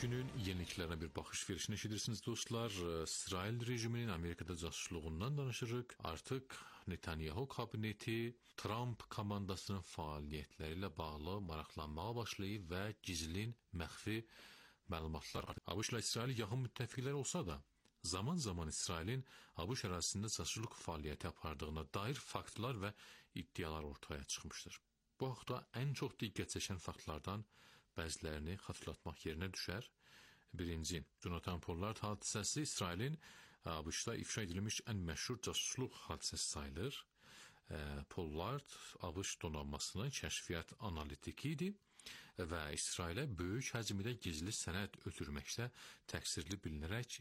Günün yeniliklerine bir bakış verişini eşidirsiniz dostlar. İsrail rejiminin Amerika'da casusluğundan danışırıq. Artıq Netanyahu kabineti Trump komandasının fəaliyyətləriyle bağlı maraqlanmağa başlayıb və gizlin, məxfi məlumatlar. ABŞ ile İsrail yaxın müttəfiqlər olsa da, zaman İsrailin ABŞ ərazisində casusluk fəaliyyəti apardığına dair faktlar və iddialar ortaya çıxmışdır. Bu haqda ən çox diqqət çəkən faktlardan bəzilərini xatırlatmaq yerinə düşər. Birinci, Jonathan Pollard hadisəsi İsrailin ABŞ-da ifşa edilmiş ən məşhur casusluq hadisəsi sayılır. Pollard ABŞ donanmasının kəşfiyyat analitiki idi və İsrailə böyük həcmdə gizli sənəd ötürməkdə təqsirli bilinərək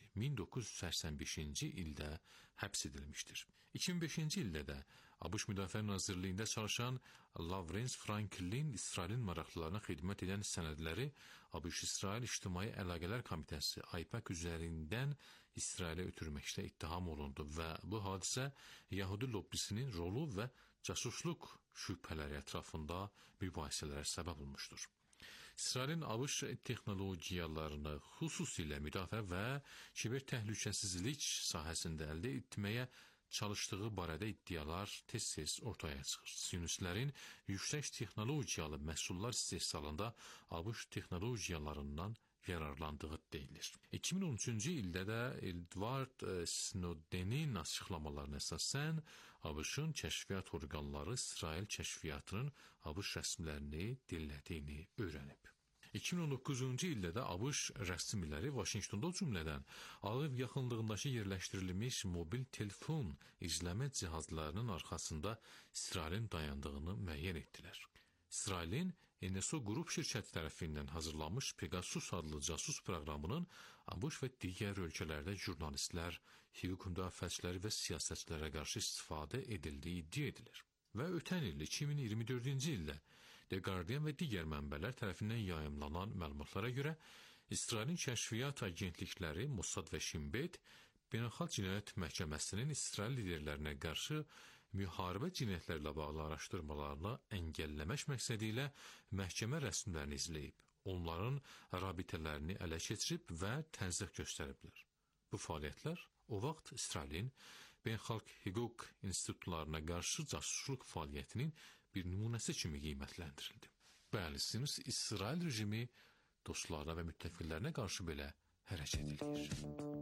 1985-ci ildə həbs edilmişdir. 2005-ci ildə də ABŞ Müdafiə Nazirliyində çalışan Lawrence Franklin İsrailin maraqlılarına xidmət edən sənədləri ABŞ-İsrail İctimai Əlaqələr Komitəsi AIPAC üzərindən İsrailə ötürməkdə ittiham olundu və bu hadisə Yahudi lobbisinin rolu və casusluq şübhələri ətrafında mübahisələrə səbəb olmuşdur. İsrailin ABŞ texnologiyalarını xüsusilə müdafiə və kiber təhlükəsizlik sahəsində əldə etməyə çalıştığı barədə iddialar tez-tez ortaya çıxır. Sionistlərin yüksək texnologiyalı məhsullar istehsalında ABŞ texnologiyalarından yararlandığı deyilir. 2013-cü ildə də Edward Snowden'in açıqlamalarına əsasən ABŞ-ın kəşfiyyat orqanları İsrail kəşfiyyatının ABŞ rəsmilərini dinlədiyini öyrənib. 2019-cu ildə də ABŞ rəsmiləri Vaşinqtonda o cümlədən Ağev yaxınlığındakı yerləşdirilmiş mobil telefon izləmə cihazlarının arxasında İsrailin dayandığını müəyyən etdilər. İsrailin NSO qrup şirkəti tərəfindən hazırlanmış Pegasus adlı casus proqramının ABŞ və digər ölkələrdə jurnalistlər, hüquq müdafiəçiləri və siyasətçilərə qarşı istifadə edildiyi iddia edilir. Və ötən il 2024-cü ildə The Guardian və digər mənbələr tərəfindən yayımlanan məlumatlara görə İsrailin kəşfiyyat agentlikləri Mossad və Shin Bet Beynəlxalq Cinayət Məhkəməsinin İsrail liderlərinə qarşı müharibə cinayətlərlə bağlı araşdırmalarını əngəlləmək məqsədi ilə məhkəmə rəsmilərini izləyib, onların rabitələrini ələ keçirib və təzyiq göstəriblər. Bu fəaliyyətlər o vaxt İsrailin beynəlxalq hüquq institutlarına qarşı casusluq fəaliyyətinin bir nümunəsi kimi qiymətləndirildi. Bəli, İsrail rejimi dostlarına və müttəfiqlərinə qarşı belə hərəkət edir.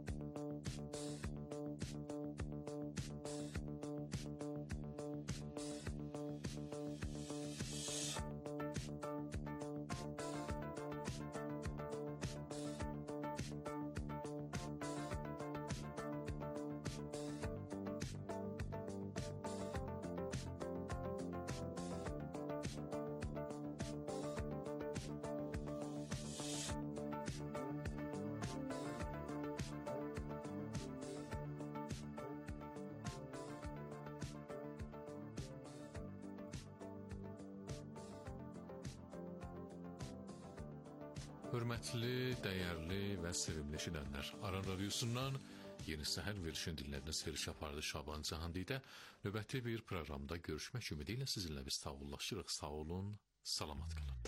Hörmətli, dəyərli və sevimli eşidənlər, Aran Radiosundan Yeni Səhər verilişini dinlədiniz. Veriliş apardı Şaban Cahandidə. Növbəti bir proqramda görüşmək ümidi ilə sizinlə biz sağollaşırıq. Sağ olun, salamat qalın.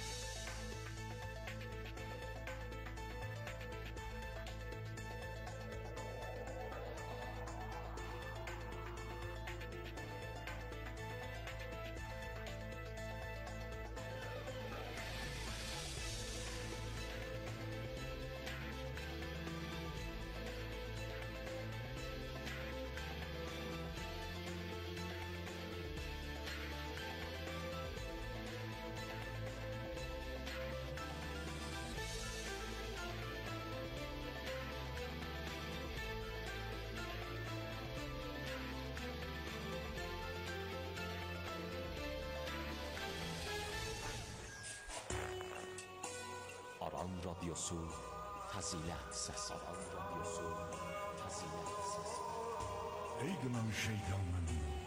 Aran Radyosu Fazilet Sesi. Aran Radyosu Fazilet Sesi. Ey gınan şeytanın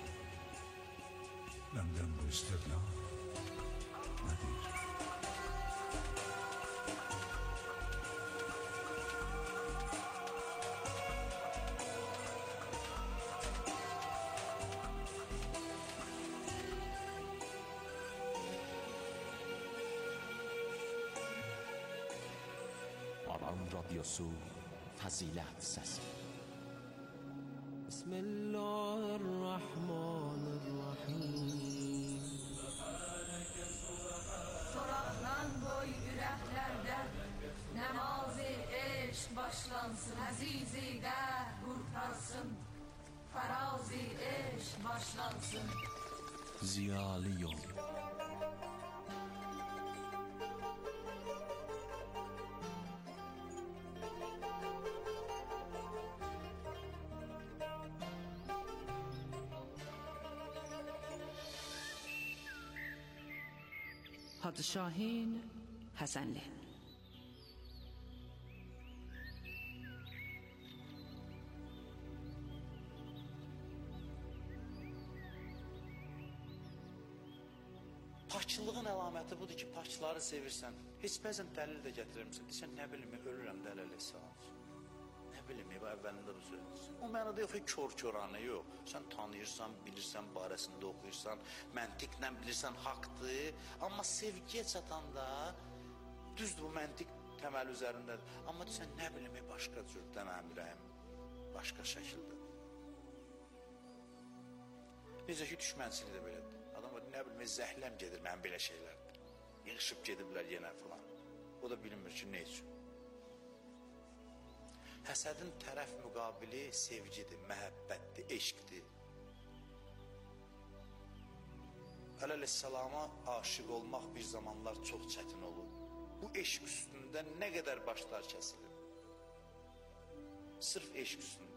benden bu istirna nedir? Aran Radyosu Fəzilət Səsi. Bismillahirrahmanirrahim. Soraqdan qoy ürəklərdə Nəmazi eşq başlansın. Əzizi də qurtarsın, farazi eşq başlansın. Ziyalı yol. Hacı Şahin Həsənli. Paklığın əlaməti budur ki, pakları sevirsən. Heç bəzən dəlil də gətirirsən. Desən, nə bilim, ölürəm dəlil etsən. Nə bilim, əvvəlində bu söyləyirsən. O mənada yox, kör-köranə yox. Sən tanıyırsan, bilirsən, barəsində oxuyursan, məntiqlə bilirsən, haqdır. Amma sevgiyə çatanda, düzdür, bu məntiq təməl üzərindədir. Amma desən, nə bilim, başqa cürdə mənim ürəyim, başqa şəkildə. Necə ki, düşmənçilik də belədir. Adam var, nə bilim, zəhləm gedir mənim belə şeylərdir. Yığışıb gediblər yenə filan. O da bilinmir ki, nə üçün. Həsədin tərəf müqabili sevgidir, məhəbbətdir, eşqdir. Əleyhissalama aşiq olmaq bir zamanlar çox çətin olur. Bu eşq üstündə nə qədər başlar kəsilir. Sırf eşq üstündə.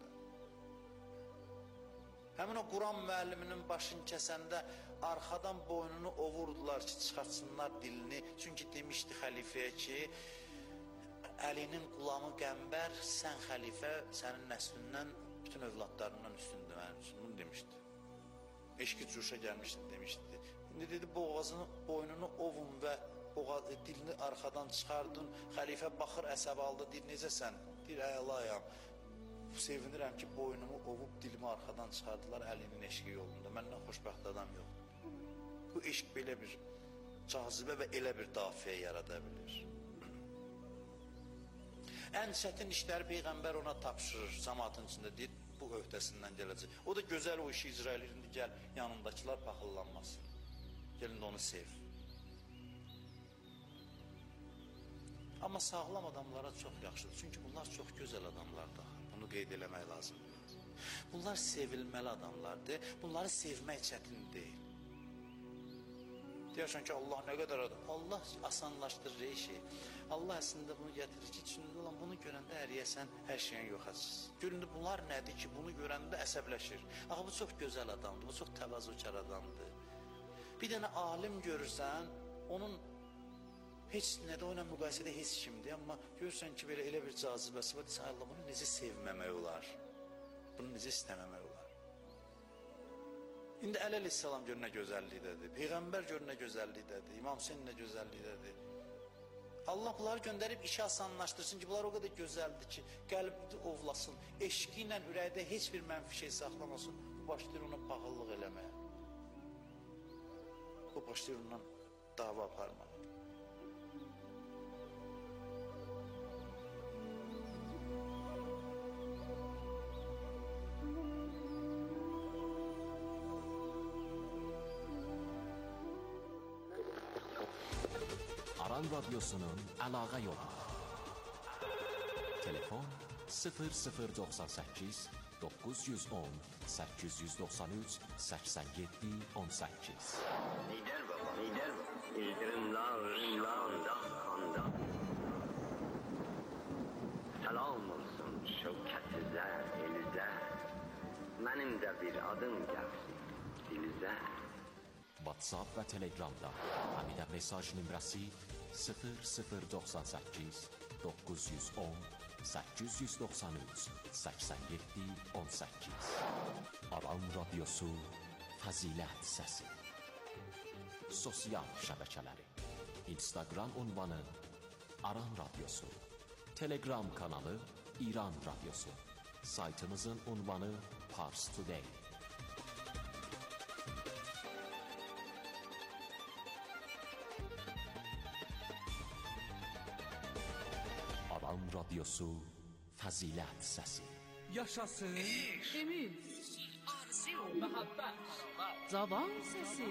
Həmin o Quran müəlliminin başını kəsəndə arxadan boynunu ovurdular ki, çıxartsınlar dilini. Çünki demişdi xəlifəyə ki, Əlinin qulamı qəmbər, sən xəlifə, sənin nəslindən, bütün övladlarından üstündür mənim üçün. Bunu demişdi. Eşqi cuşa gəlmişdi demişdi. İndi dedi, boynunu ovun və dilini arxadan çıxardın. Xəlifə baxır, əsəb aldı, deyir, necəsən? Deyir, əlayam. Sevinirəm ki, boynumu ovub dilimi arxadan çıxardılar Əlinin eşqi yolunda. Məndən xoşbəxt adam yoxdur. Bu eşq belə bir cazibə və elə bir dafiyə yarada bilir. Ən çətin işləri Peyğəmbər ona tapşırır, cəmaatın içində deyir, bu öhdəsindən gələcək. O da gözəl o işi icra edir, indi gəl, yanındakilar paxıllanmasın. Gəlin onu sev. Amma sağlam adamlara çox yaxşıdır, çünki bunlar çox gözəl adamlardır. Bunu qeyd eləmək lazımdır. Bunlar sevilməli adamlardır, bunları sevmək çətin deyil. Deyərsən ki, Allah nə qədər adam? Allah asanlaşdırır işi. Allah əslində bunu gətirir ki, içində olan bunu görəndə əriyəsən, hər şeyin yox açsın. Göründə bunlar nədir ki, bunu görəndə əsəbləşir. Axı, bu çox gözəl adamdır, bu çox təvazökar adamdır. Bir dənə alim görürsən, onun heç nədə o ilə müqayisədə heç kimdir, amma görürsən ki, belə elə bir cazibəsi var, desən, Allah, bunu necə sevməmək olar? Bunu necə istəməmək olar? İndi Əleyhissalam gör nə gözəllikdədir, Peyğəmbər gör nə gözəllikdədir, İmam Hüseyn nə gözəllikdədir. Allah bunları göndərib işi asanlaşdırsın ki, bunlar o qədər gözəldir ki, qəlbini ovlasın, eşqi ilə ürəkdə heç bir mənfi şey saxlamasın, bu başlayır ona paxıllıq eləməyə. Bu başlayır ondan dava aparmağa. Aran Radyosu'nun əlaqə yolu. Telefon 0098 910 893 87 18. Lider baba, lider baba. İldırımlarında kanda. Selam olsun şevketize, elize. Benim de bir adım gelsin dilize. WhatsApp və Telegramda həmidə mesaj nömrəsi 0098 910 893 87 18. Aran Radyosu Fəzilət Səsi. Sosial şəbəkələri: Instagram ünvanı Aran Radyosu, Telegram kanalı İran Radyosu, saytımızın ünvanı Pars Today. Radyosu Fəzilət Səsi. Yaşasın Ümid, arzu, məhəbbət, Cavan Səsi.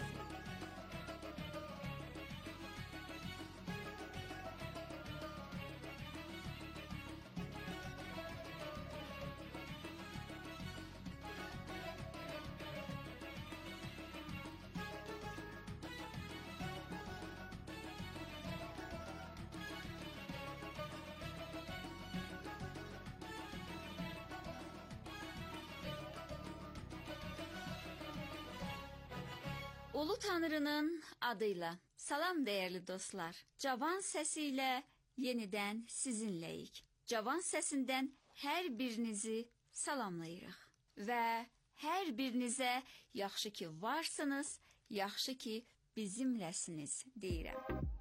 Ulu Tanrının adıyla salam değerli dostlar. Cavan sesiyle yeniden sizinleyik. Cavan sesinden her birinizi salamlayırıq. Və hər birinizə yaxşı ki varsınız, yaxşı ki bizimləsiniz deyirəm.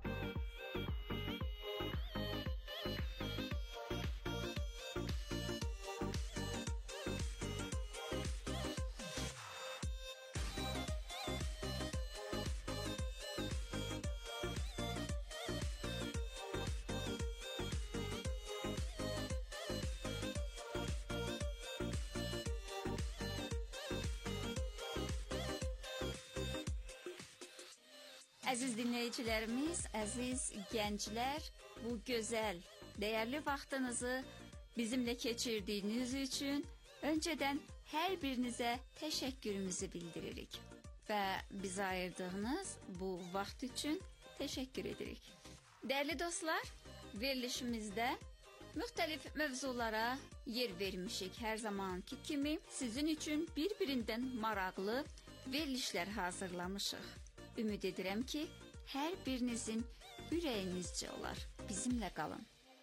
Əziz dinləyicilərimiz, əziz gənclər, bu gözəl, dəyərli vaxtınızı bizimlə keçirdiyiniz üçün öncədən hər birinizə təşəkkürümüzü bildiririk və bizə ayırdığınız bu vaxt üçün təşəkkür edirik. Dəyərli dostlar, verilişimizdə müxtəlif mövzulara yer vermişik. Hər zamanki kimi sizin üçün bir-birindən maraqlı verilişlər hazırlamışıq. Ümid edirəm ki, hər birinizin ürəyinizcə olar. Bizimlə qalın.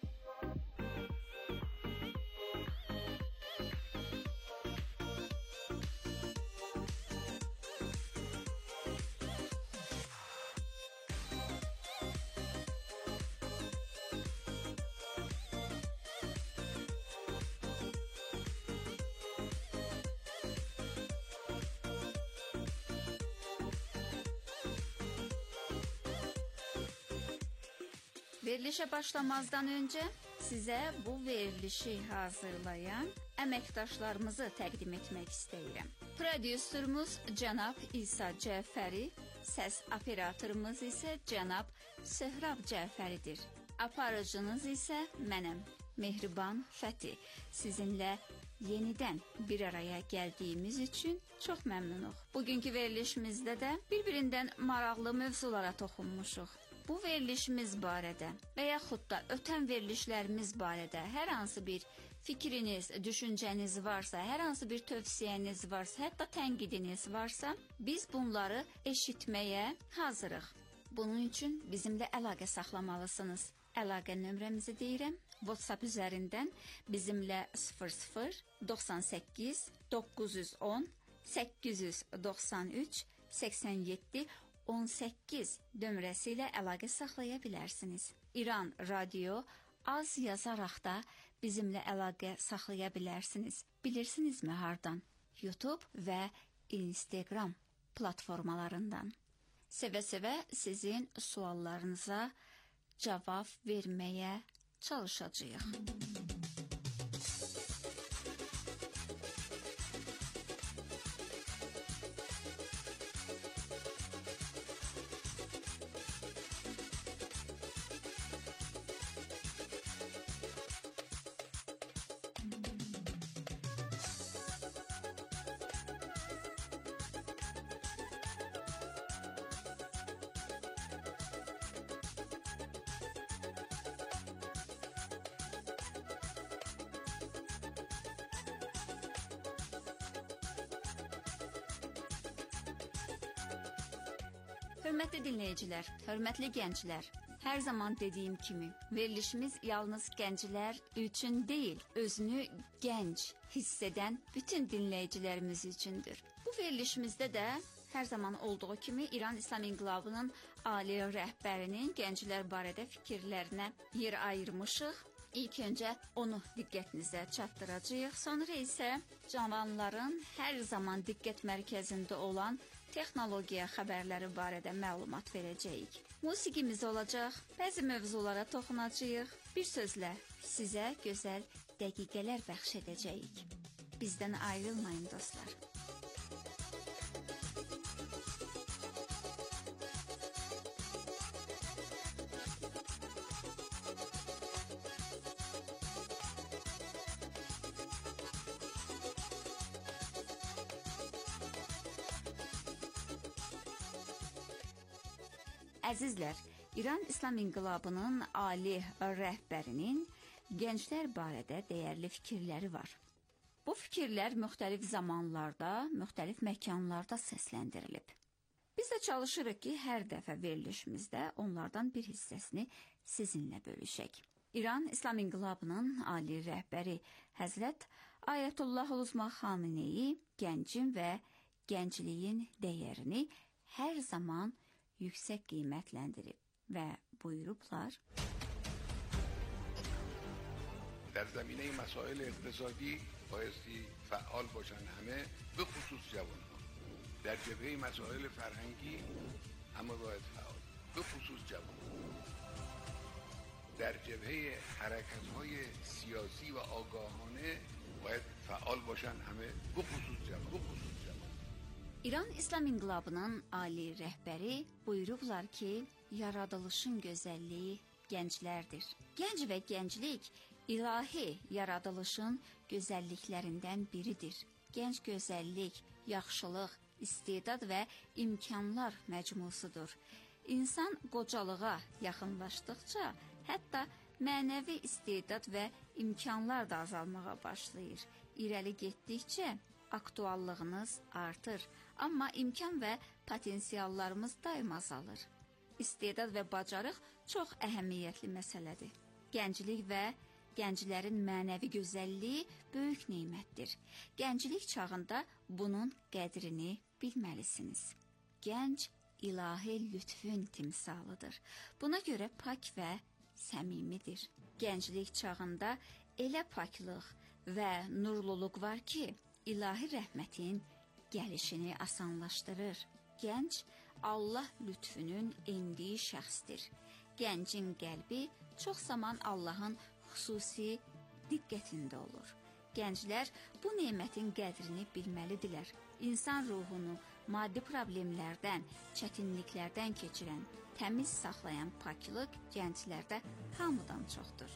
Verilişə başlamazdan öncə sizə bu verilişi hazırlayan əməkdaşlarımızı təqdim etmək istəyirəm. Prodüserimiz cənab İsa Cəfəri, səs operatorumuz isə cənab Söhrab Cəfəridir. Aparıcınız isə mənəm, Mehriban Fəti. Sizinlə yenidən bir araya gəldiyimiz üçün çox məmnunuq. Bugünkü verilişimizdə də bir-birindən maraqlı mövzulara toxunmuşuq. Bu verilişimiz barədə və yaxud da ötən verilişlərimiz barədə hər hansı bir fikriniz, düşüncəniz varsa, hər hansı bir tövsiyəniz varsa, hətta tənqidiniz varsa, biz bunları eşitməyə hazırıq. Bunun üçün bizimlə əlaqə saxlamalısınız. Əlaqə nömrəmizi deyirəm. WhatsApp üzərindən bizimlə 00 98 910 893 87 18 nömrəsi ilə əlaqə saxlaya bilərsiniz. İran Radio az yazaraq da bizimlə əlaqə saxlaya bilərsiniz. Bilirsinizmi hardan? YouTube və Instagram platformalarından. Sevə-sevə sizin suallarınıza cavab verməyə çalışacağıq. Hörmətli dinləyicilər, hörmətli gənclər, hər zaman dediyim kimi, verilişimiz yalnız gənclər üçün deyil, özünü gənc hiss edən bütün dinləyicilərimiz üçündür. Bu verilişimizdə də hər zaman olduğu kimi İran İslam İnqilabının ali rəhbərinin gənclər barədə fikirlərinə yer ayırmışıq. İlk öncə onu diqqətinizə çatdıracağıq, sonra isə cavanların hər zaman diqqət mərkəzində olan texnologiya xəbərləri barədə məlumat verəcəyik. Musiqimiz olacaq, bəzi mövzulara toxunacağıq, bir sözlə sizə gözəl dəqiqələr bəxş edəcəyik. Bizdən ayrılmayın dostlar. Əzizlər, İran İslam İnqilabının ali rəhbərinin gənclər barədə dəyərli fikirləri var. Bu fikirlər müxtəlif zamanlarda, müxtəlif məkanlarda səsləndirilib. Biz də çalışırıq ki, hər dəfə verilişimizdə onlardan bir hissəsini sizinlə bölüşək. İran İslam İnqilabının ali rəhbəri Həzrət Ayətullah Uzma Xameneyi gəncin və gəncliyin dəyərini hər zaman yüksək qiymətləndirib və buyurublar: در زمینه مسائل اقتصادی بایستی فعال باشن همه، به خصوص جوان‌ها. در جبهه مسائل فرهنگی همه باید فعال، به خصوص جوان‌ها. در جبهه حرکت‌های سیاسی و آگاهانه باید فعال باشن همه، به خصوص جوان‌ها. İran İslam İnqilabının ali rəhbəri buyurublar ki, yaradılışın gözəlliyi gənclərdir. Gənc və gənclik ilahi yaradılışın gözəlliklərindən biridir. Gənc gözəllik, yaxşılıq, istedad və imkanlar məcmusudur. İnsan qocalığa yaxınlaşdıqca, hətta mənəvi istedad və imkanlar da azalmağa başlayır. İrəli getdikcə aktuallığınız artır, amma imkan və potensiallarımız daim azalır. İstedad və bacarıq çox əhəmiyyətli məsələdir. Gənclik və gənclərin mənəvi gözəlliyi böyük nemətdir. Gənclik çağında bunun qədrini bilməlisiniz. Gənc ilahi lütfün timsalıdır. Buna görə pak və səmimidir. Gənclik çağında elə paklıq və nurluluq var ki, İlahi rəhmətin gəlişini asanlaşdırır. Gənc Allah lütfünün endiyi şəxsdir. Gəncin qəlbi çox zaman Allahın xüsusi diqqətində olur. Gənclər bu nemətin qədrini bilməlidirlər. İnsan ruhunu maddi problemlərdən, çətinliklərdən keçirən, təmiz saxlayan paklıq gənclərdə hamıdan çoxdur.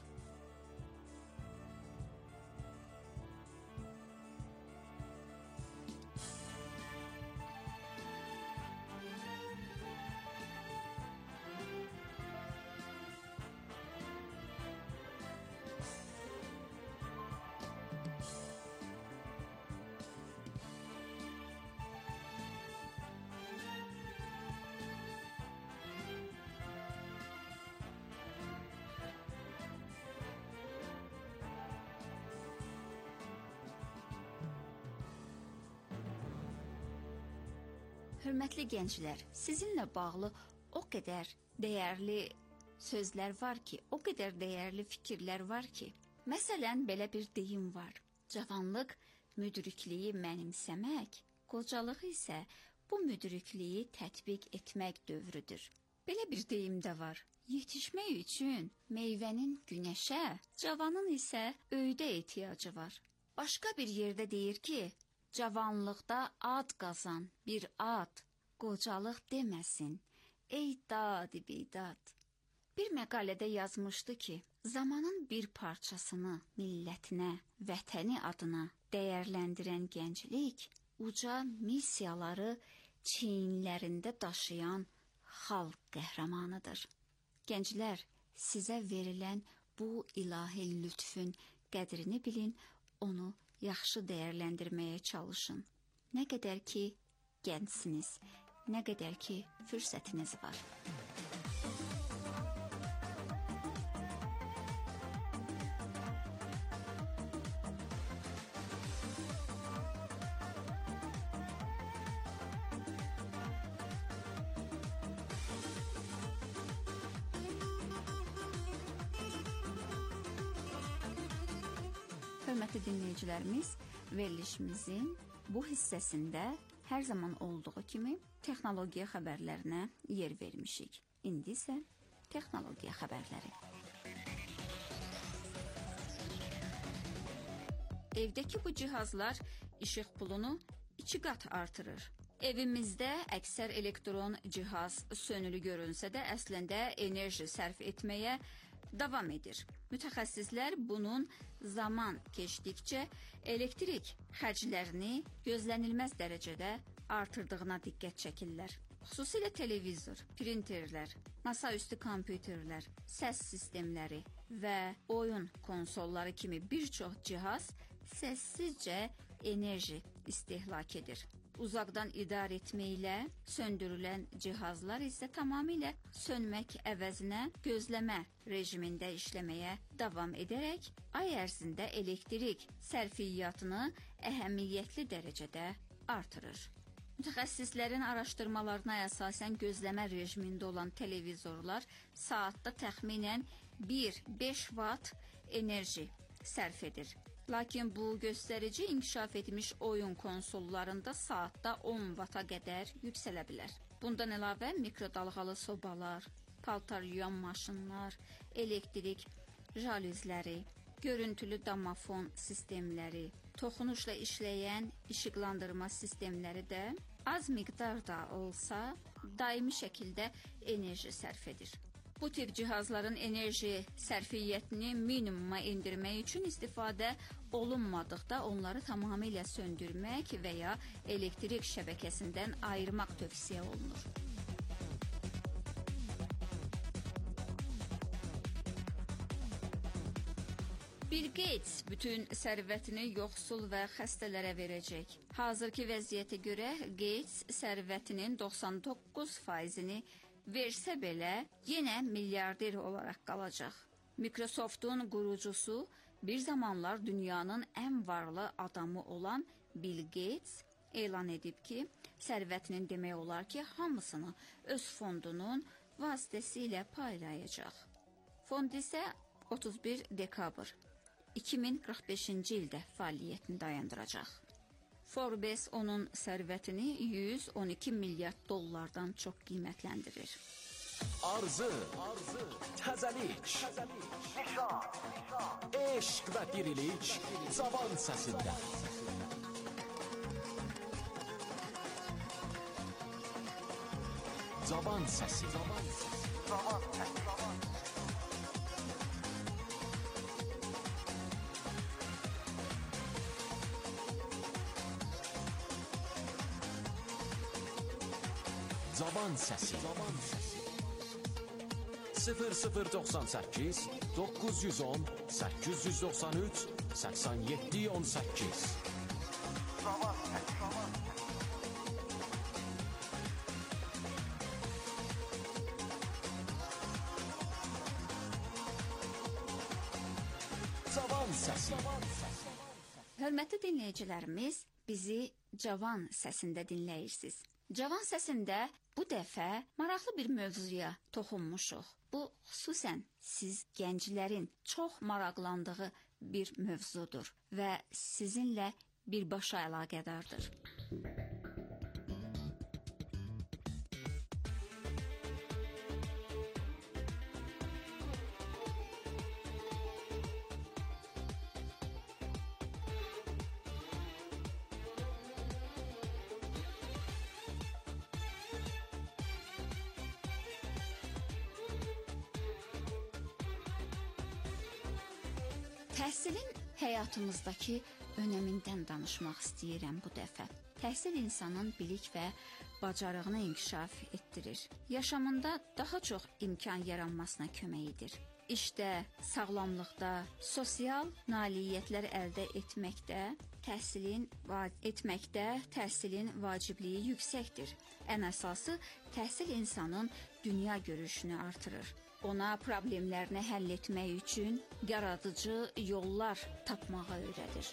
Hörmətli gənclər, sizinlə bağlı o qədər dəyərli sözlər var ki, o qədər dəyərli fikirlər var ki, məsələn, belə bir deyim var. Cavanlıq müdrikliyi mənimsəmək, qocalıq isə bu müdrikliyi tətbiq etmək dövrüdür. Belə bir deyim də var. Yetişmək üçün meyvənin günəşə, cavanın isə öydə ehtiyacı var. Başqa bir yerdə deyir ki, cavanlıqda ad qazan, bir ad, qocalıq deməsin, ey dad-i bidad. Bir məqalədə yazmışdı ki, zamanın bir parçasını millətinə, vətəni adına dəyərləndirən gənclik, uca missiyaları çiyinlərində daşıyan xalq qəhrəmanıdır. Gənclər, sizə verilən bu ilahi lütfün qədrini bilin, onu yaxşı dəyərləndirməyə çalışın. Nə qədər ki, gəncsiniz, nə qədər ki, fürsətiniz var. Hörmətli dinləyicilərimiz, verilişimizin bu hissəsində hər zaman olduğu kimi texnologiya xəbərlərinə yer vermişik. İndi isə texnologiya xəbərləri. Evdəki bu cihazlar işıq pulunu 2 qat artırır. Evimizdə əksər elektron cihaz sönülü görünsə də əslində enerji sərf etməyə davam edir. Mütəxəssislər bunun zaman keçdikcə elektrik xərclərini gözlənilməz dərəcədə artırdığına diqqət çəkirlər. Xüsusilə televizor, printerlər, masaüstü kompüterlər, səs sistemləri və oyun konsolları kimi bir çox cihaz səssizcə enerji istehlak edir. Uzaqdan idarə etməklə söndürülən cihazlar isə tamamilə sönmək əvəzinə gözləmə rejimində işləməyə davam edərək ay ərzində elektrik sərfiyyatını əhəmiyyətli dərəcədə artırır. Mütəxəssislərin araşdırmalarına əsasən gözləmə rejimində olan televizorlar saatda təxminən 1-5 watt enerji sərf edir. Lakin bu göstərici inkişaf etmiş oyun konsollarında saatda 10 vata qədər yüksələ bilər. Bundan əlavə mikrodalğalı sobalar, paltar yuyan maşınlar, elektrik jalüzləri, görüntülü domofon sistemləri, toxunuşla işləyən işıqlandırma sistemləri də az miqdarda olsa daimi şəkildə enerji sərf edir. Bu tip cihazların enerji sərfiyyətini minimuma endirmək üçün istifadə olunmadıqda onları tamamilə söndürmək və ya elektrik şəbəkəsindən ayırmaq tövsiyə olunur. Bill Gates bütün sərvətini yoxsul və xəstələrə verəcək. Hazırki vəziyyətə görə Gates sərvətinin 99%-ni versə belə yenə milyarder olaraq qalacaq. Microsoft'un qurucusu bir zamanlar dünyanın ən varlı adamı olan Bill Gates elan edib ki, sərvətinin demək olar ki, hamısını öz fondunun vasitəsilə paylayacaq. Fond isə 31 dekabr 2045-ci ildə fəaliyyətini dayandıracaq. Forbes onun sərvətini 112 milyard dollardan çox qiymətləndirir. Arzu, təzəlik, eşq və dirilik Cavan səsində. Cavan səsi. Cavan səsi. 0098 910 893 87 18. Cavan səsi. Cavan səsi. Hörmətli dinləyicilərimiz, bizi Cavan səsində dinləyirsiniz. Cavan səsində bu dəfə maraqlı bir mövzuya toxunmuşuq. Bu xüsusən siz gənclərin çox maraqlandığı bir mövzudur və sizinlə birbaşa əlaqədardır. Təhsilin həyatımızdakı önəmindən danışmaq istəyirəm bu dəfə. Təhsil insanın bilik və bacarığını inkişaf etdirir. Yaşamında daha çox imkan yaranmasına kömək edir. İşdə, sağlamlıqda, sosial nailiyyətlər əldə etməkdə təhsilin vacibliyi yüksəkdir. Ən əsası, təhsil insanın dünya görüşünü artırır. Ona problemlərini həll etmək üçün yaradıcı yollar tapmağı öyrədir.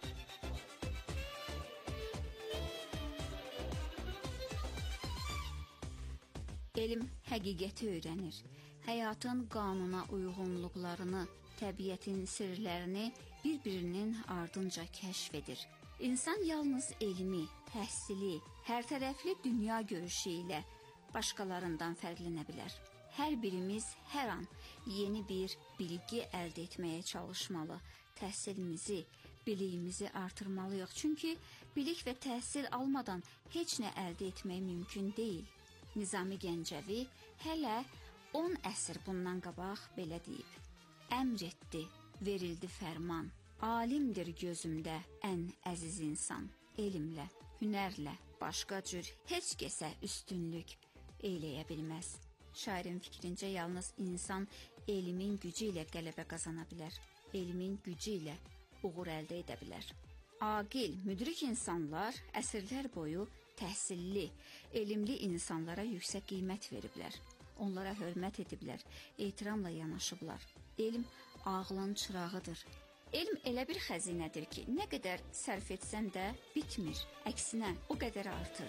Elm həqiqəti öyrənir. Həyatın qanuna uyğunluqlarını, təbiətin sirlərini bir-birinin ardınca kəşf edir. İnsan yalnız elmi, təhsili, hərtərəfli dünya görüşü ilə başqalarından fərqlənə bilər. Hər birimiz hər an yeni bir bilgi əldə etməyə çalışmalı. Təhsilimizi biliyimizi artırmalıyıq. Çünki bilik və təhsil almadan heç nə əldə etmək mümkün deyil. Nizami Gəncəvi hələ 10 əsr bundan qabaq belə deyib. Əmr etdi, verildi fərman. Alimdir gözümdə ən əziz insan. Elmlə, hünərlə, başqa cür heç kəsə üstünlük eləyə bilməz. Şairin fikrincə yalnız insan elmin gücü ilə qələbə qazana bilər. Elmin gücü ilə uğur əldə edə bilər. Aqil, müdrik insanlar əsrlər boyu təhsilli, elmli insanlara yüksək qiymət veriblər. Onlara hörmət ediblər, ehtiramla yanaşıblar. Elm ağlın çırağıdır. Elm elə bir xəzinədir ki, nə qədər sərf etsən də bitmir. Əksinə, o qədər artır.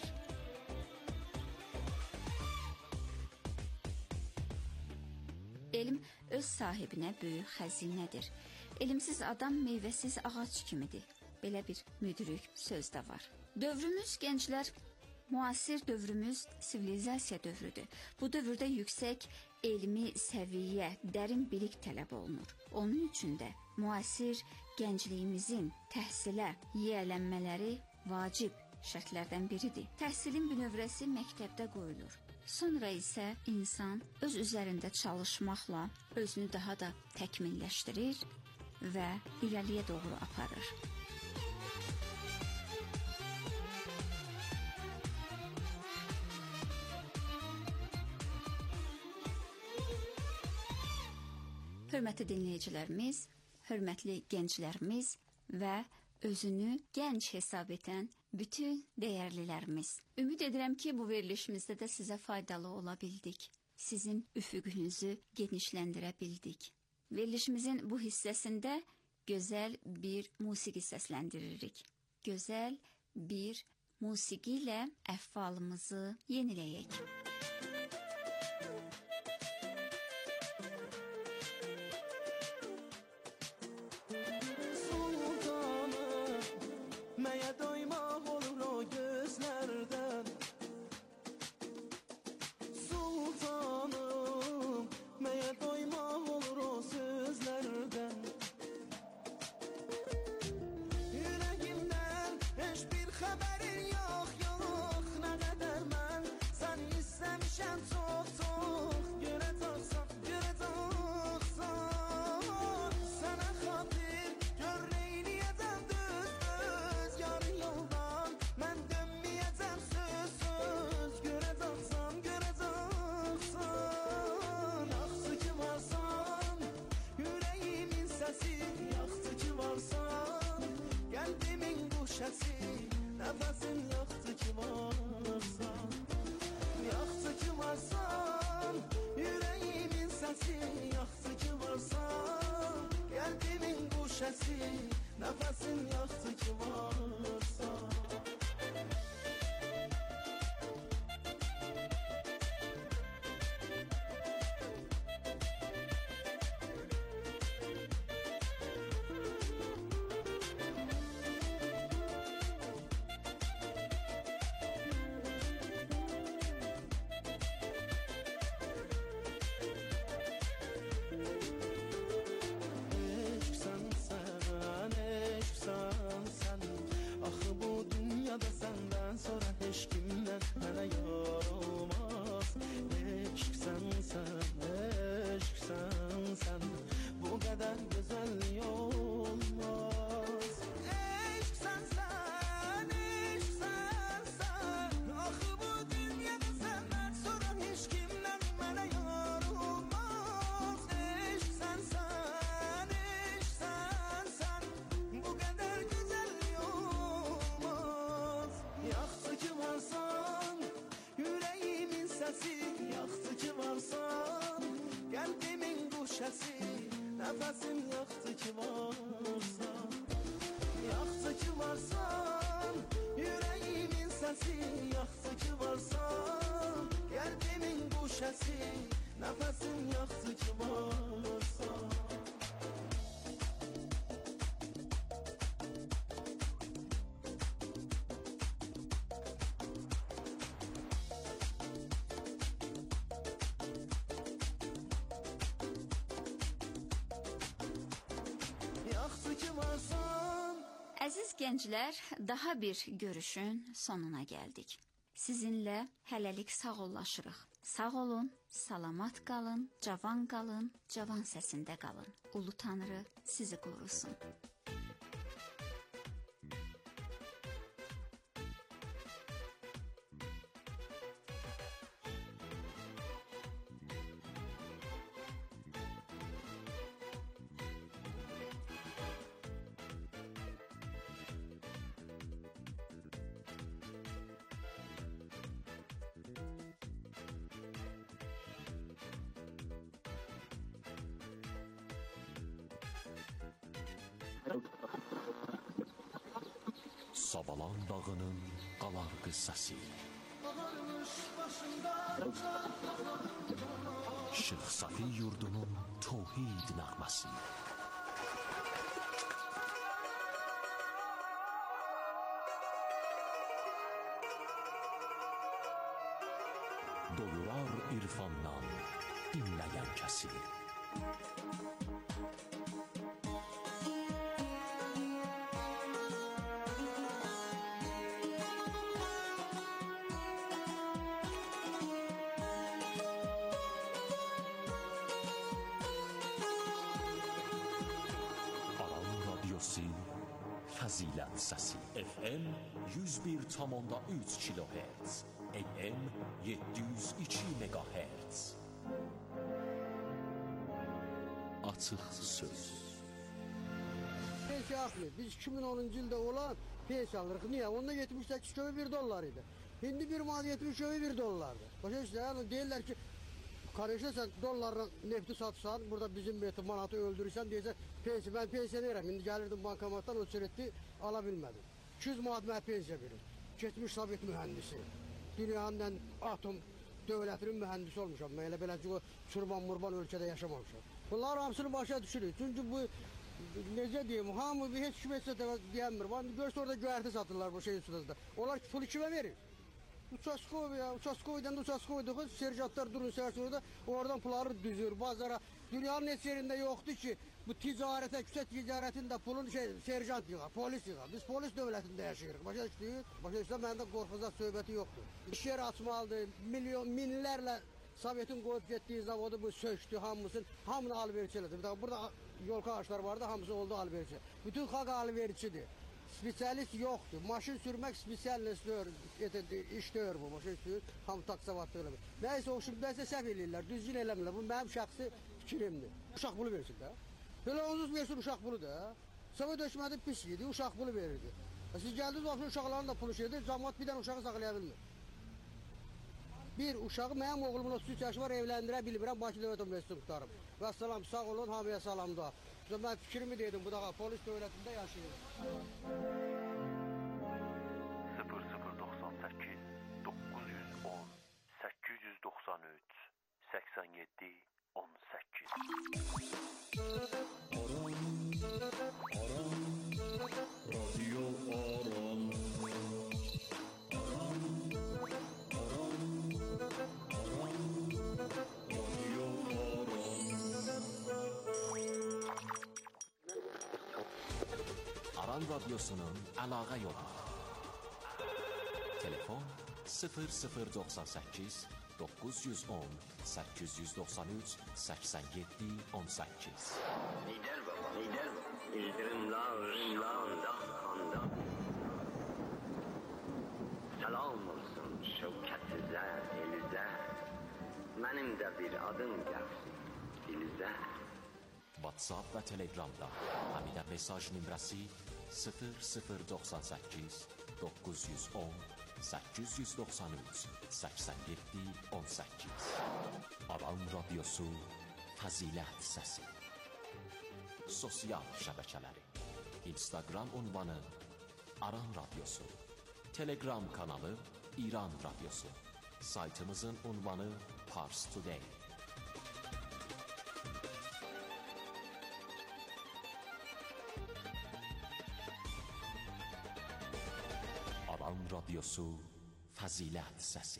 Elm öz sahibinə böyük xəzinədir. Elmsiz adam meyvəsiz ağac kimidir. Belə bir müdrik söz də var. Dövrümüz gənclər, müasir dövrümüz sivilizasiya dövrüdür. Bu dövrdə yüksək elmi səviyyə, dərin bilik tələb olunur. Onun üçün də müasir gəncliyimizin təhsilə yiyələnmələri vacib şərtlərdən biridir. Təhsilin bünövrəsi məktəbdə qoyulur. Sonra isə insan öz üzərində çalışmaqla özünü daha da təkmilləşdirir və irəliyə doğru aparır. Hörmətli dinləyicilərimiz, hörmətli gənclərimiz və özünü gənc hesab edən bütün dəyərlilərimiz. Ümid edirəm ki, bu verilişimizdə də sizə faydalı ola bildik. Sizin üfüqünüzü genişləndirə bildik. Verilişimizin bu hissəsində gözəl bir musiqi səsləndiririk. Gözəl bir musiqi ilə əhvalımızı yeniləyək. Nəfəsin yoxdur ki varsan, yoxdur ki varsan, ürəyimin səsi, yoxdur ki varsan, qəlbimin quşəsi, nəfəsin yoxdur ki varsan. Nəfəsim yoxdur ki varsan, yoxdur ki varsan, ürəyimin səsi, yoxdur ki varsan, qəlbimin quşəsi, nəfəsim yoxdur ki varsan. Yoxdur ki varsan, gənclər, daha bir görüşün sonuna gəldik. Sizinlə hələlik sağollaşırıq. Sağ olun, salamat qalın, cavan səsində qalın. Ulu Tanrı sizi qorusun. Savalan dağının qalar qıssası, Şeyx Safi yurdunun tövhid nəğməsi, doyurar irfandan dinləyən kəsi. Fəzilət səsi FM 101,3 kHz AM 702 MHz Açıq söz. Pensiya haqlı. Biz 2010-cu ildə olan pensiya alırıq. Niyə? Onda 78 kövi $1 idi. İndi 1 manat 70 kövi $1'dir. Başa işte deyirlər ki, kardeşler sen dollarla nefti satsan, burada bizim manatı öldürürsen diyecek pensiya. Ben pensiyonerim. Şimdi gelirdim bankamattan o sürekli alabilmedim. 200 manat mən pensiya verir. Geçmiş Sovet mühendisi. Dünyanın atom devletinin mühendisi olmuşam. Ben elə beləncə o çurban ölkədə yaşamamışam. Bunlar hamısını başa düşürük. Çünkü bu necə deyim, hamı bir heç kim etsə deyəmir. Görsə orada göyərti satırlar bu şeyin sırasında. Onlar pulu kimə verir? Uçaskoydan da uçaskoyduğu serjantlar durun serjantlarda oradan pulları düzür bazara. Dünyanın heç yerində yoxdur ki bu ticarete, küçük ticaretinde pulun serjant yığar, polis yığar. Biz polis dövlətində yaşayırıq. Başa düşdük. Başa düşsə məndə qorxacaq söhbəti yoxdur. İş yeri açmalıdır. Minlərlə Sovetin qoyub getdiyi zavodu bu söktü hamısını. Hamını alverçi elədi. Burada yolka ağaçlar vardı, hamısı oldu alverçi. Bütün xalq alverçidir. Spesialist yoxdur. Maşın sürmək spesialist işdir bu. Maşın sürür, hamı taksivatlı eləmir. Nəysə o şimdi nəsə səhv eləyirlər, düzgün eləmirlər. Bu mənim şəxsi fikrimdir. Uşaq pulu versin də. Belə onsuz versin uşaq pulu da. Sovet hökuməti pis yedi, uşaq pulu verirdi. Siz gəldiniz baxın uşaqların da pulu şeydir, cəmaat bir dənə uşağı saxlaya bilmir. Bir uşağı mənim oğlumun 33 yaşı var, evləndirə bilmirəm, Bakı Dövlət Universitetini tutarım. Və salam, sağ olun, hamıya salam da. Mən fikrimi dedim, bu da polis dövlətində yaşayırım. 0098 910 893 87 18 Radyo Aran. Aran Radyosu'nun əlaqə yolu. Telefon 0098 910 893 87 18. Lider baba, lider baba. İldirimler, rimler, kandan. Selam olsun şevketize, elize. Benim de bir adım gelsin, dilize. WhatsApp və Telegramda həmidə mesaj nömrəsi 0098 910 893 87 18. Aran Radyosu Fəzilət Səsi. Sosial şəbəkələri: Instagram ünvanı Aran Radyosu, Telegram kanalı İran Radyosu, saytımızın ünvanı Pars Today. Aran Radyosu Fəzilət Səsi.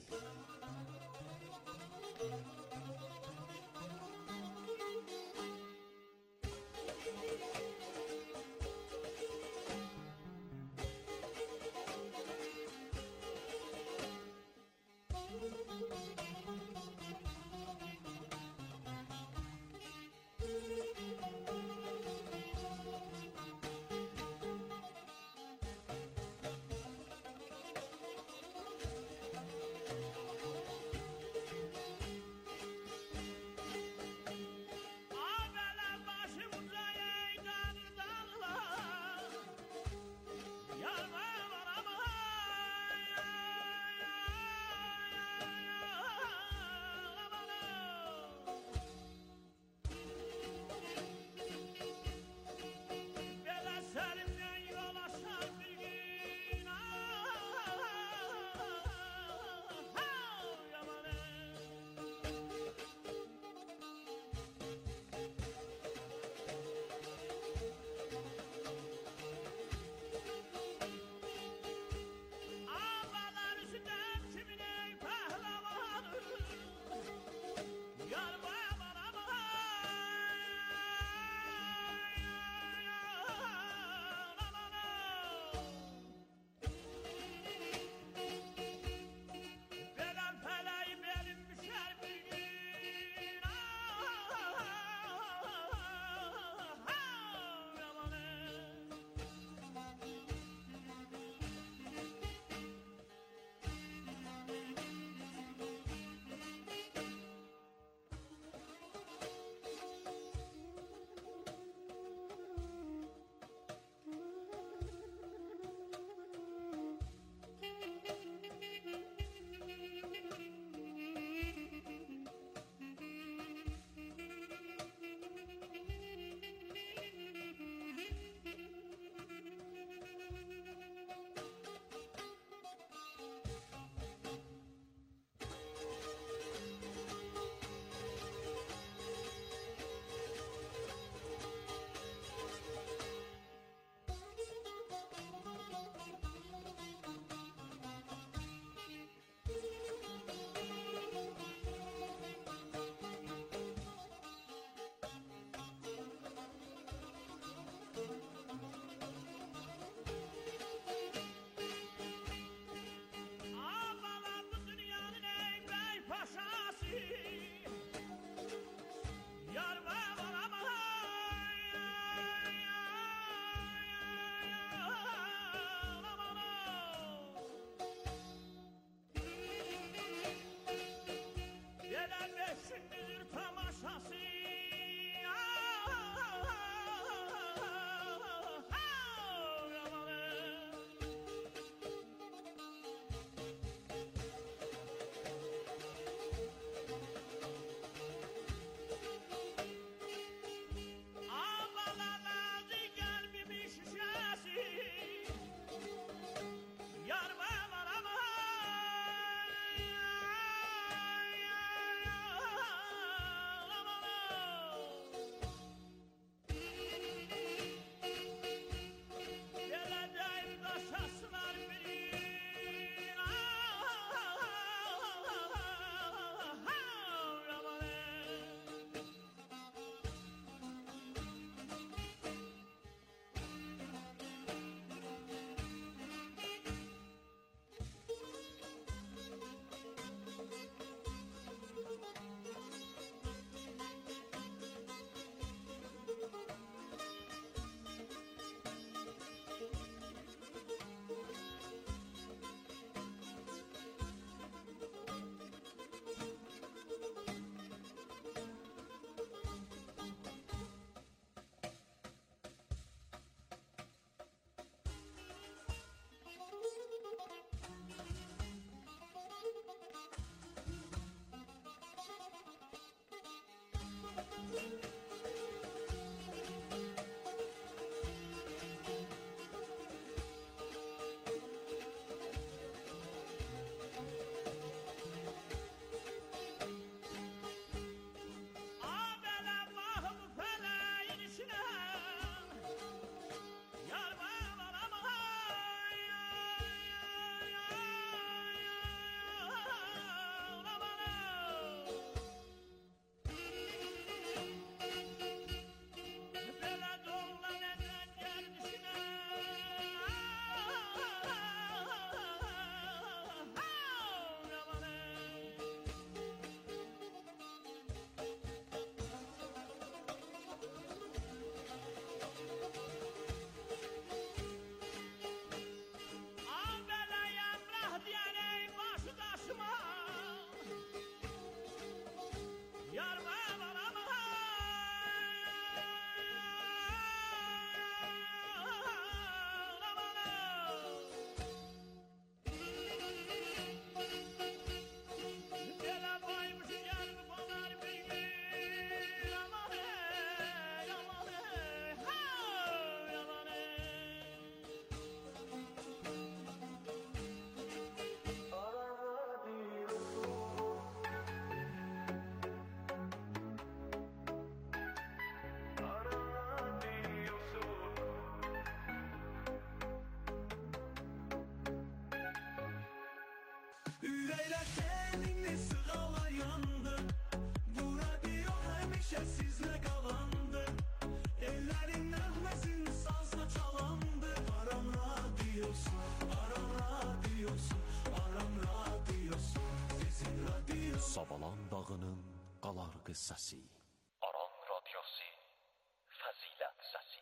Ürəklər səninlə sığalayandı. Bu radio həmişə sizlə qalandı. Ellərin nəğməsin sazla çalandı. Aram radiosu, Aram radiosu, Aram radiosu, sizin radiosu. Savalan dağının qalar qıssası. Aran radyosu, fəzilət səsi.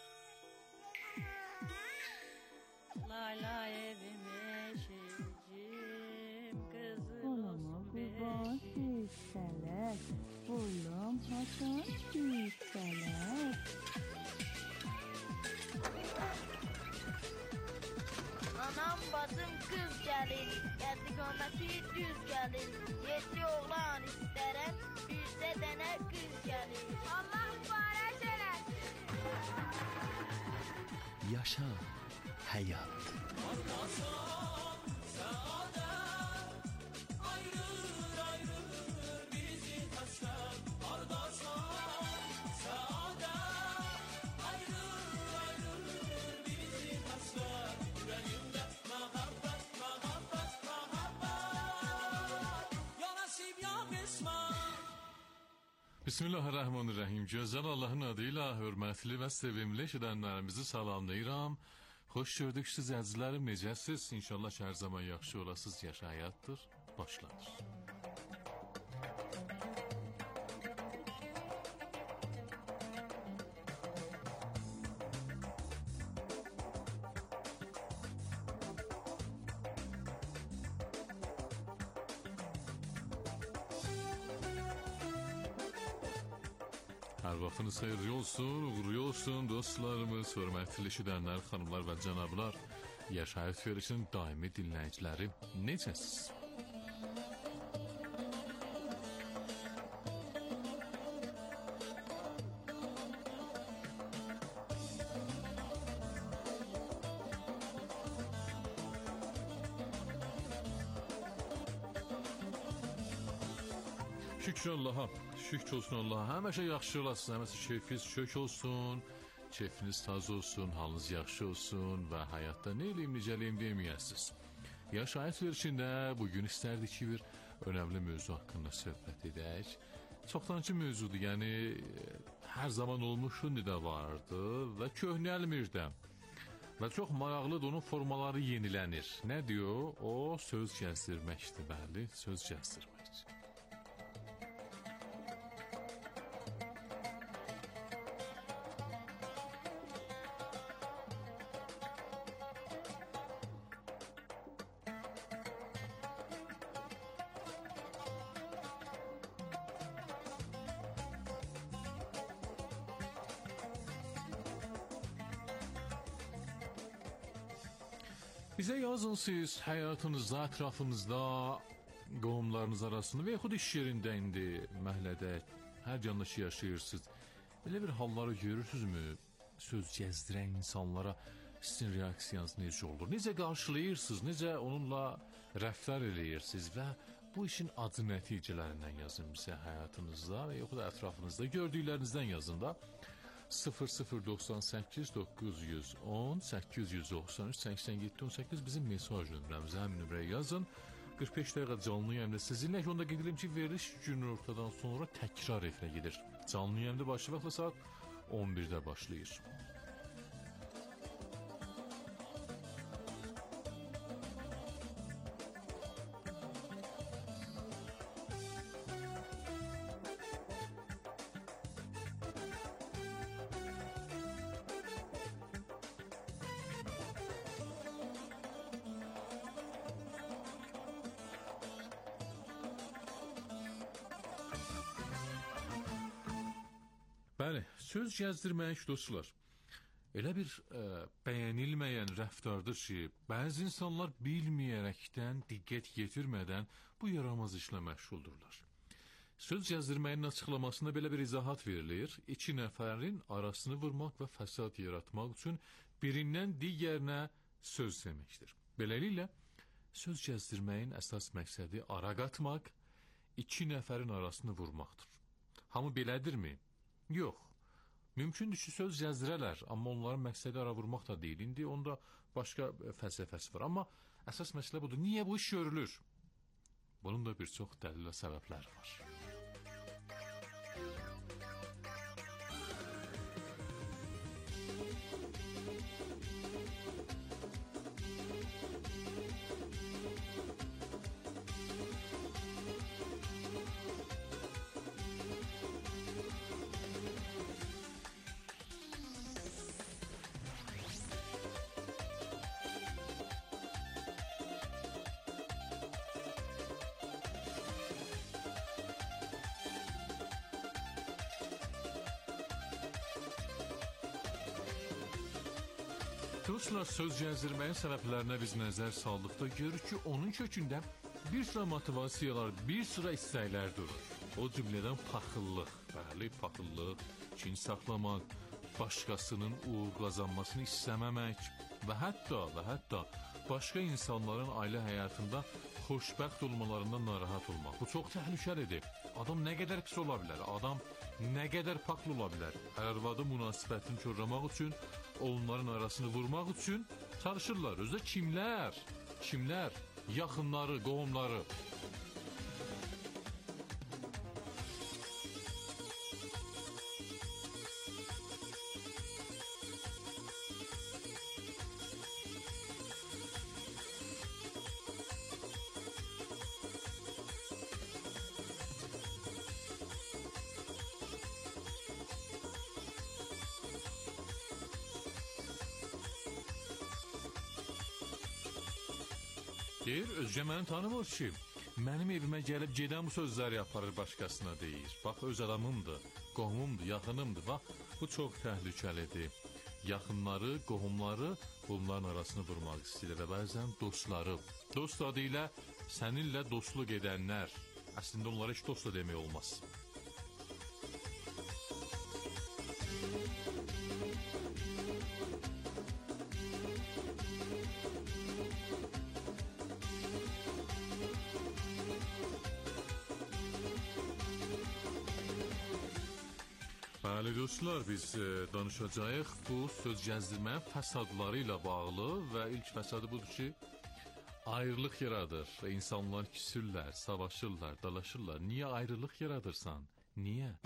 Layla evim eşicim, kızım beşik selek, boyum haçan yükselek. Anam bacım kız gəlir, gəldi qaməti düz gəlir. 7 oğlan istərəm, bircə dənə qız gəlir. Allah mübarək eləsin. Yaşa həyat. Ardasan, səadət, ayrır, ayrır bizi təsvər. Ardasan, səadət, ayrır, ayrır bizi təsvər. Ürəyimdə məhabbət, məhabbət, məhabbət. Ya nəsib, ya qismət. Bismillahirrahmanirrahim. Gözəl Allahın adıyla hörmətli və sevimli eşidənlərimizi salamlayıram. Xoş gördük siz əzizlərim, necəsiz? İnşallah ki, hər zaman yaxşı olasınız. Yaşa həyatdır, başlanır. Hər vaxtınız xeyirli olsun, uğurlu olsun dostlarımız, hörmətli eşidənlər, xanımlar və cənablar, Yaşayış verilişinin daimi dinləyiciləri, necəsiz? Şükür Allaha, şükür olsun Allaha. Həmişə yaxşı olasınız, həmişə keyfiniz kök olsun, keyfiniz taz olsun, halınız yaxşı olsun və həyatda nə eləyim, necəliyim deməyəsiniz. Yaşayış verilişində bugün istərdik ki, bir önəmli mövzu haqqında söhbət edək. Çoxdancı mövzudur, yəni hər zaman olmuşun də vardı və köhnəlmir də. Və çox maraqlıdır, onun formaları yenilənir. Nə diyor? O söz gəzdirməkdir, bəli, söz gəzdirmək. Bizə yazın siz həyatınızda, ətrafınızda, qohumlarınız arasında və yaxud iş yerində indi, məhəllədə, hər canlı ki yaşayırsınız. Belə bir halları görürsünüzmü? Söz gəzdirən insanlara sizin reaksiyanız necə olur? Necə qarşılayırsınız? Necə onunla rəftar eləyirsiniz? Və bu işin acı nəticələrindən yazın bizə həyatınızda və yaxud ətrafınızda gördüklərinizdən yazın da. 0098 910 893 87 18 bizim mesaj nömrəmiz, həmin nömrəyə yazın. 45 dəqiqə canlı yayımda sizinlə onda qeyd edelim ki, veriliş günü ortadan sonra təkrar efirə gedir. Canlı yayımda başlayır və saat 11-də başlayır. Bəli, söz gəzdirmək dostlar. Elə bir bəyənilməyən rəftardır ki, bəzi insanlar bilməyərəkdən, diqqət yetirmədən bu yaramaz işlə məşğuldurlar. Söz gəzdirməyin açıqlamasında belə bir izahat verilir. İki nəfərin arasını vurmaq və fəsad yaratmaq üçün birindən digərinə söz deməkdir. Beləliklə, söz gəzdirməyin əsas məqsədi ara qatmaq, iki nəfərin arasını vurmaqdır. Hamı belədirmi? Yox. Mümkündür ki, söz gəzdirələr, amma onların məqsədi ara vurmaq da deyil. İndi onda başqa fəlsəfəsi var. Amma əsas məsələ budur. Niyə bu iş görülür? Bunun da bir çox dəlil və səbəbləri var. Dostlar, söz gəzdirməyin səbəblərinə biz nəzər saldıqda görürük ki, onun kökündə bir sıra motivasiyalar, bir sıra istəklər durur. O cümlədən paxıllıq, bəli, paxıllıq, kin saxlamaq, başqasının uğur qazanmasını istəməmək və hətta başqa insanların ailə həyatında xoşbəxt olmalarından narahat olmaq. Bu çox təhlükəlidir. Adam nə qədər pis ola bilər, adam nə qədər paxlı ola bilər. Ər-arvadı münasibətini korlamaq üçün, onların arasını vurmaq üçün çalışırlar. Özdə kimlər? Yaxınları, qohumları. Deyir, özgə məni tanımır ki, mənim evimə gəlib gedən bu sözləri aparır başqasına deyir. Bax, öz adamımdır, qohumumdur, yaxınımdır. Bax, bu çox təhlükəlidir. Yaxınları, qohumları bunların arasını vurmaq istəyir və bəzən dostları. Dost adı ilə səninlə dostluq edənlər, əslində onlara heç dost da demək olmaz. Bəli dostlar, biz danışacağıq bu söz gəzdirməyin fəsadları ilə bağlı və ilk fəsadı budur ki, ayrılıq yaradır. İnsanlar küsürlər, savaşırlar, dalaşırlar. Niyə ayrılıq yaradırsan? Niyə?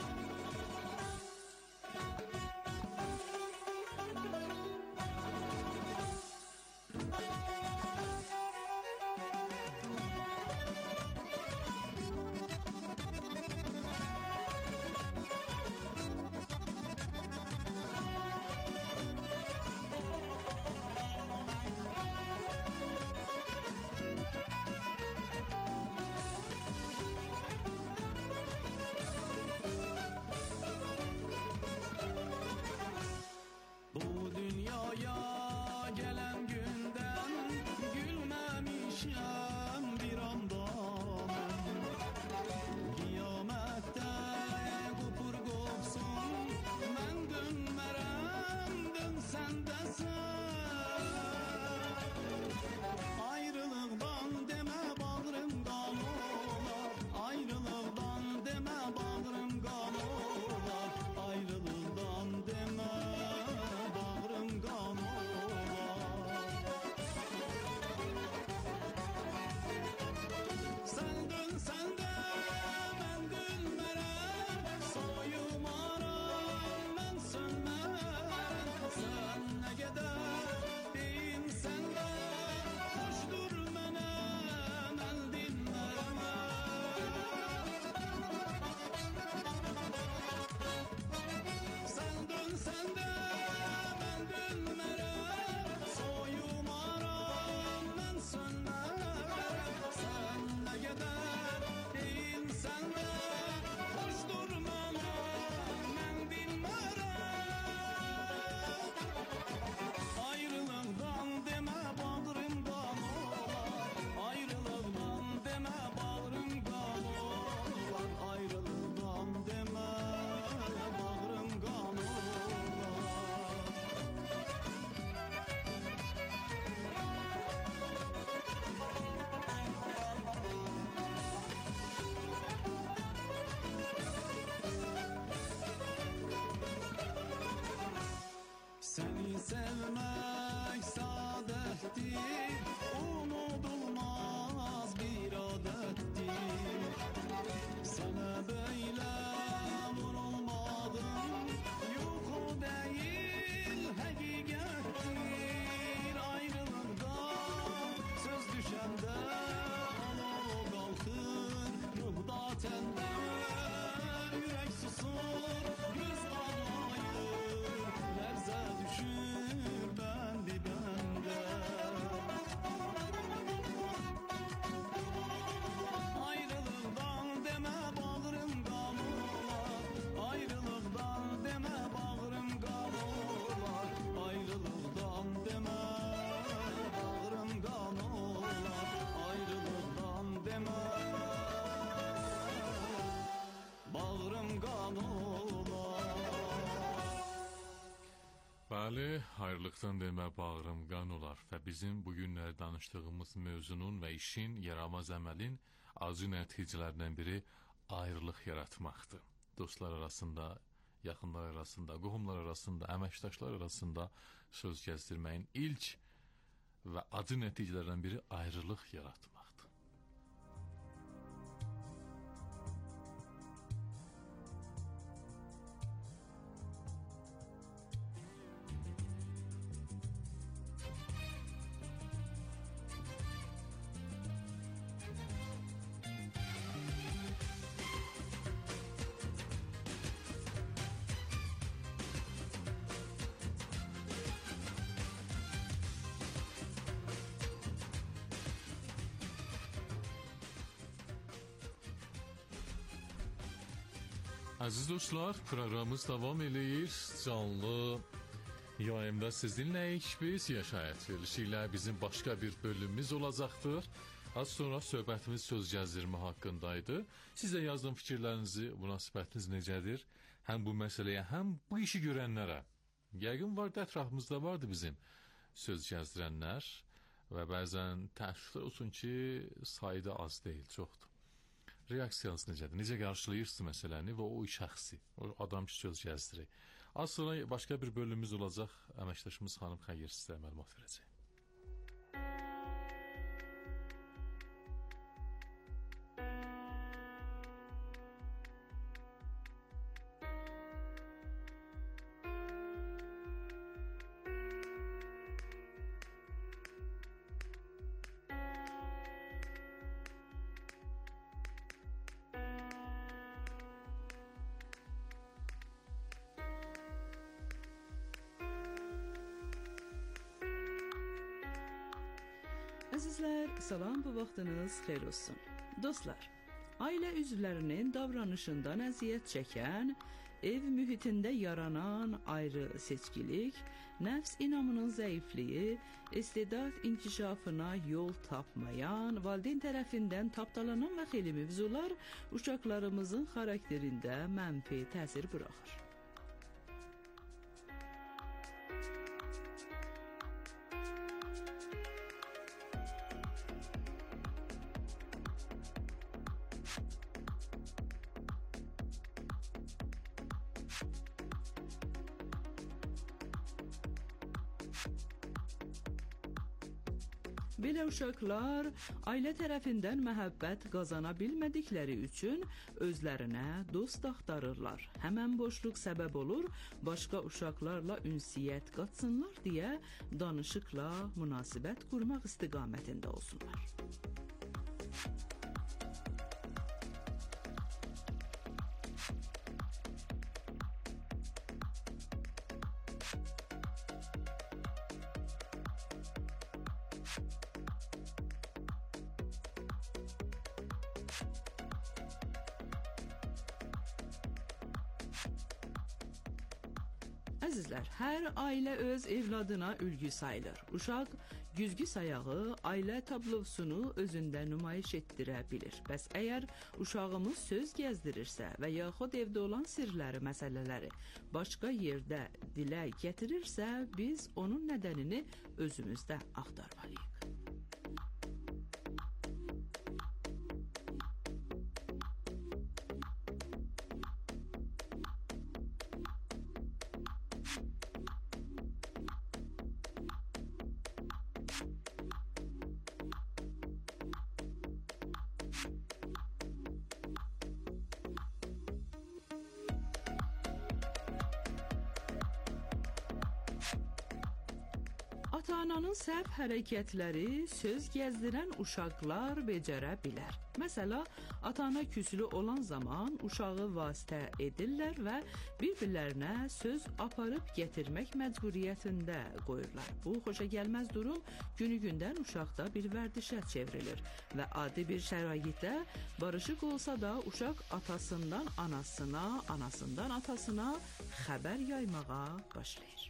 Seni sevmek saadettir, unutulmaz bir adettir. ayrılıqdan demə bağrım qan olar və bizim bugünlər danışdığımız mövzunun və işin yaramaz əməlin acı nəticələrindən biri ayrılıq yaratmaqdır. Dostlar arasında, yaxınlar arasında, qohumlar arasında, əməkdaşlar arasında söz gəzdirməyin ilk və acı nəticələrdən biri ayrılıq yaratmaqdır. Aziz dostlar, proqramımız davam eləyir. Canlı yayımda sizinləyik biz. Yaşayət verilişi ilə bizim başqa bir bölümümüz olacaqdır. Az sonra söhbətimiz söz gəzdirmə haqqındaydı. Sizə yazdığım fikirlərinizi, münasibətiniz necədir? Həm bu məsələyə, həm bu işi görənlərə. Yəqin vardı, ətrafımızda vardı bizim söz gəzdirənlər və bəzən təəssüflər olsun ki, sayda az deyil, çoxdur. Reaksiyanız necədir? Necə qarşılayırsınız məsələni və o şəxsi, o adam ki söz gəzdirir. Az sonra başqa bir bölümümüz olacaq. Əməkdaşımız xanım Xəyyir sizə məlumat verəcək. Əzizlər, salam, bu vaxtınız xeyir olsun. Dostlar, ailə üzvlərinin davranışından əziyyət çəkən, ev mühitində yaranan ayrı seçkilik, nəfs inamının zəifliyi, istedad inkişafına yol tapmayan, valideyn tərəfindən tapdalanan və xeyli mövzular uşaqlarımızın xarakterində mənfi təsir buraxır. Belə uşaqlar ailə tərəfindən məhəbbət qazana bilmədikləri üçün özlərinə dost axtarırlar. Həmən boşluq səbəb olur, başqa uşaqlarla ünsiyyət qatsınlar deyə danışıqla münasibət qurmaq istiqamətində olsunlar. Əzizlər, hər ailə öz evladına ülgü sayılır. Uşaq güzgü sayağı ailə tablosunu özündə nümayiş etdirə bilir. Bəs əgər uşağımız söz gəzdirirsə və yaxud evdə olan sirləri, məsələləri başqa yerdə dilə gətirirsə, biz onun nədənini özümüzdə axtarmalıyıq. Ata-ananın səhv hərəkətləri söz gəzdirən uşaqlar becərə bilər. Məsələ, ata-ana küslü olan zaman uşağı vasitə edirlər və bir-birlərinə söz aparıb gətirmək məcburiyyətində qoyurlar. Bu xoşagəlməz durum günü-gündən uşaqda bir vərdişə çevrilir və adi bir şəraitdə barışıq olsa da uşaq atasından anasına, anasından atasına xəbər yaymağa başlayır.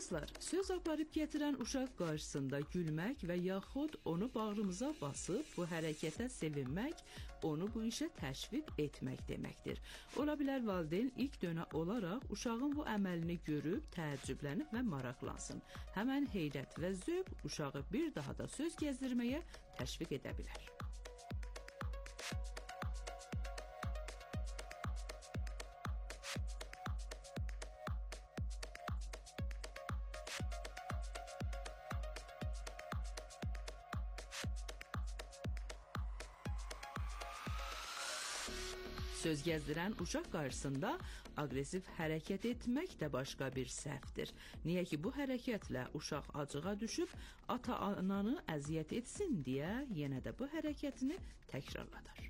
Dostlar, söz aparıb gətirən uşaq qarşısında gülmək və yaxud onu bağrımıza basıb bu hərəkətə sevinmək, onu bu işə təşviq etmək deməkdir. Ola bilər valideyn ilk dönə olaraq uşağın bu əməlini görüb, təəccüblənib və maraqlansın. Həmən heyrət və zövq uşağı bir daha da söz gəzdirməyə təşviq edə bilər. Söz gəzdirən uşaq qarşısında aqressiv hərəkət etmək də başqa bir səhvdir. Niyə ki, bu hərəkətlə uşaq acığa düşüb, ata-ananı əziyyət etsin deyə yenə də bu hərəkətini təkrarladar.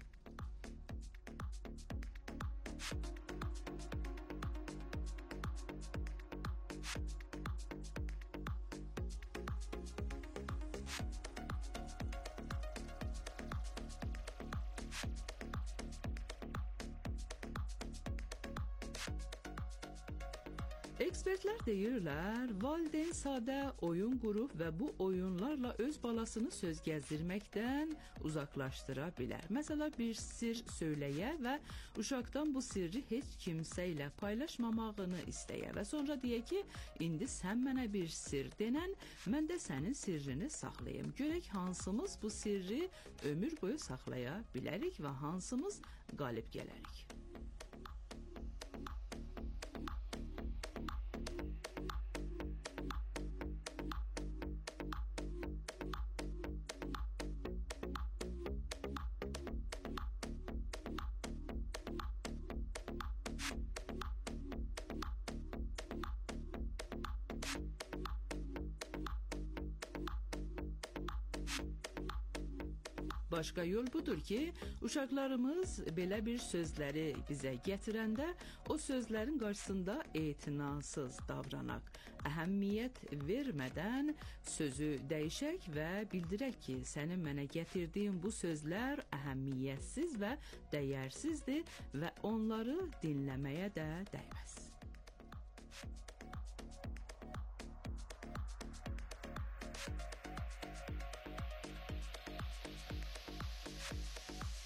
Ekspertlər deyirlər, valideyn sadə oyun qurub və bu oyunlarla öz balasını söz gəzdirməkdən uzaqlaşdıra bilər. Məsələn, bir sir söyləyə və uşaqdan bu sirri heç kimsə ilə paylaşmamağını istəyə və sonra deyə ki, indi sən mənə bir sir denən, mən də sənin sirrini saxlayım. Görək hansımız bu sirri ömür boyu saxlaya bilərik və hansımız qalib gələrik. Başqa yol budur ki, uşaqlarımız belə bir sözləri bizə gətirəndə o sözlərin qarşısında etinasız davranaq. Əhəmiyyət vermədən sözü dəyişək və bildirək ki, sənin mənə gətirdiyin bu sözlər əhəmmiyyətsiz və dəyərsizdir və onları dinləməyə də dəyməz.